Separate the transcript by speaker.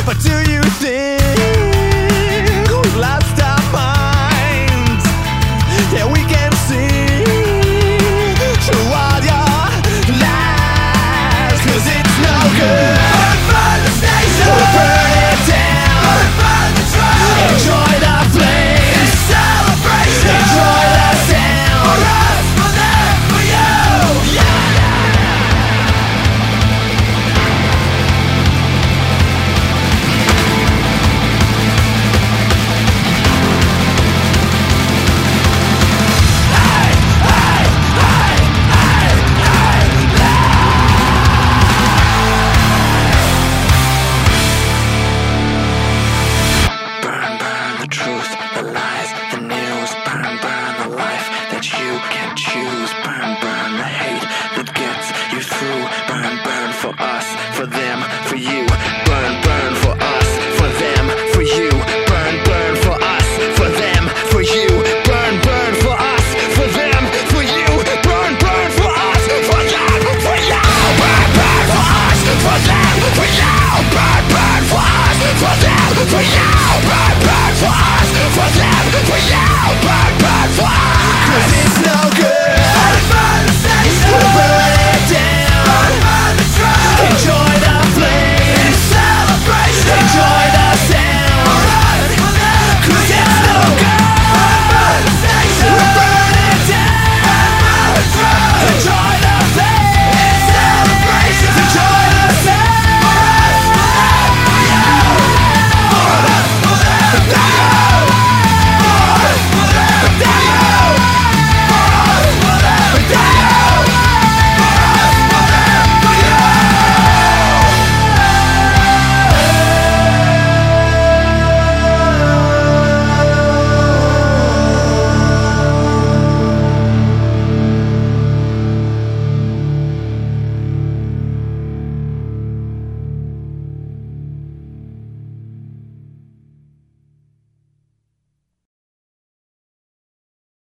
Speaker 1: But do you think we've lost our minds? Yeah, we can see through all your lies, 'cause it's no good. Burn the station, burn it down, burn the truth. Enjoy the flames, it's celebration. Enjoy the sound, for us, for them, for you. Yeah.
Speaker 2: Choose, burn, burn the hate that gets you through, burn, burn for us.